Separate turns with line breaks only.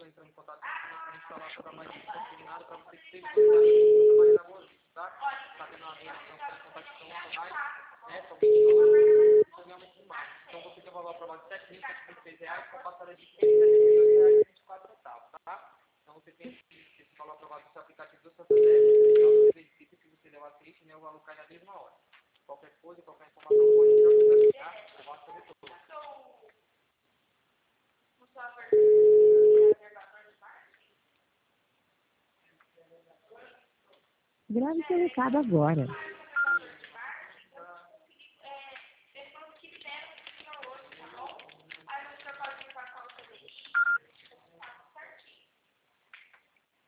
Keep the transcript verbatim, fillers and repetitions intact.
entrando em contato com a gente falar para mais disciplinado para você que teve que trabalhar na hoje, tá? Tá tendo uma reação com competição mais, né? Só que ganhamos mais. Então você tem um valor aprovado de sete mil setecentos e seis reais com passada de cento e setenta e dois reais e vinte e quatro centavos, tá? Então você tem esse valor aprovado no seu aplicativo do Santander, não verifique se você deu a ficha, né? O valor cai na mesma hora. Qualquer coisa, qualquer informação pode entrar tá? Eu gosto sobre tudo.
Grave seu recado agora.